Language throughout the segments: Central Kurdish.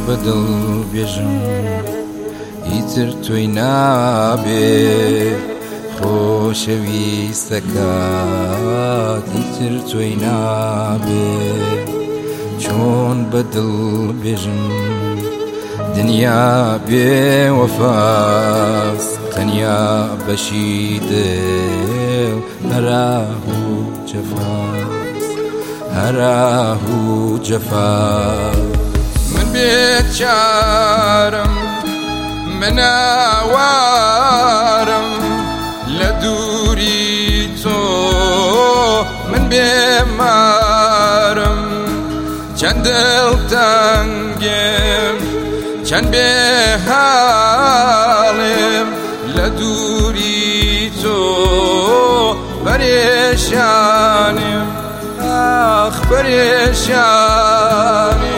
بەدڵ بێژم ئیتر تۆی نابێ خۆشەویستەکات ئیتر تۆی نابێ چۆن بەدڵ بێژم دنیا بێ وەفاس تەنیا بەشی دڵ هەراه و جەفاس هەراه و جەفاس من بێچارم من ئاوارم لە دووری تۆ من بێمارم چەند دڵتەنگم چەند بێحاڵم لە دووری تۆ پەرێشانم ئاخ پەرێشانم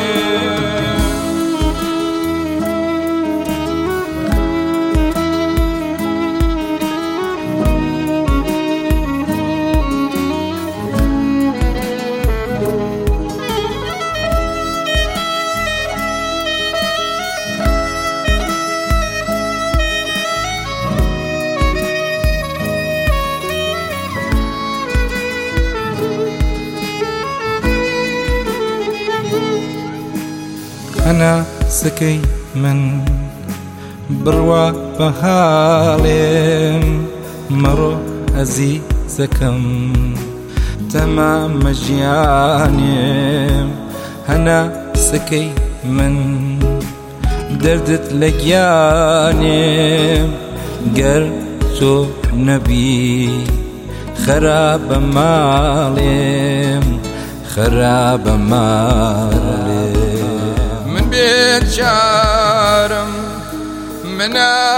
ئەنا سکەی من بڕوا بە حاڵێم مەڕۆ ئەزیزەکەم تەمامە ژیانێم هەنا سکەی من دەردت لە گیانێم گەر تۆ نەبی خەرابە ماڵێم خەرابە ماڵێم بێچارم من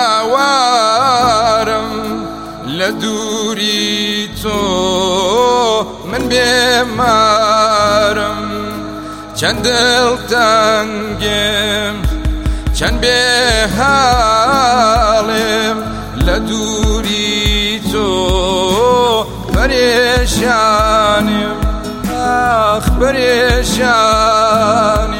ئاوارم لە دووری تۆ من بێمارم چەند دڵتەنگم چەند بێحاڵم لە دووری تۆ پەرێشانم ئاخ پەرێشانم